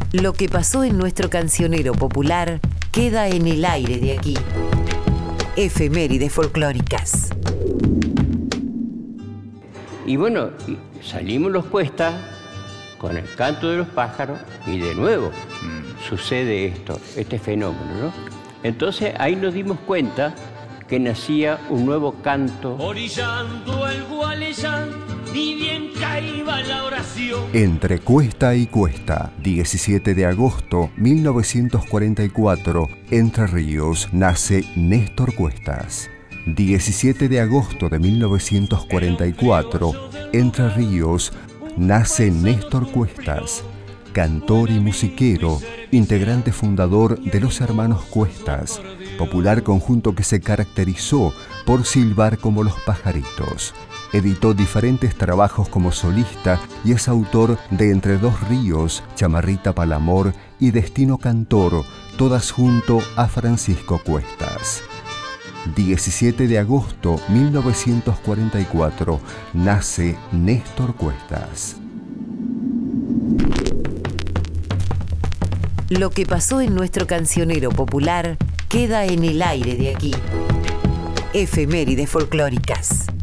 Lo que pasó en nuestro cancionero popular queda en el aire de aquí. Efemérides folclóricas. Y bueno, salimos los Cuesta con el canto de los pájaros y de nuevo sucede esto, este fenómeno, ¿no? Entonces ahí nos dimos cuenta que nacía un nuevo canto. Orillando el Gualeyán, ni bien caía la oración. Entre Cuesta y Cuesta, 17 de agosto 1944, Entre Ríos, nace Néstor Cuestas. 17 de agosto de 1944, Entre Ríos, nace Néstor Cuestas, cantor y musiquero, integrante fundador de los Hermanos Cuestas, popular conjunto que se caracterizó por silbar como los pajaritos. Editó diferentes trabajos como solista y es autor de Entre dos ríos, Chamarrita pa'l amor y Destino cantor, todas junto a Francisco Cuestas. 17 de agosto 1944 nace Néstor Cuestas. Lo que pasó en nuestro cancionero popular queda en el aire de aquí. Efemérides folclóricas.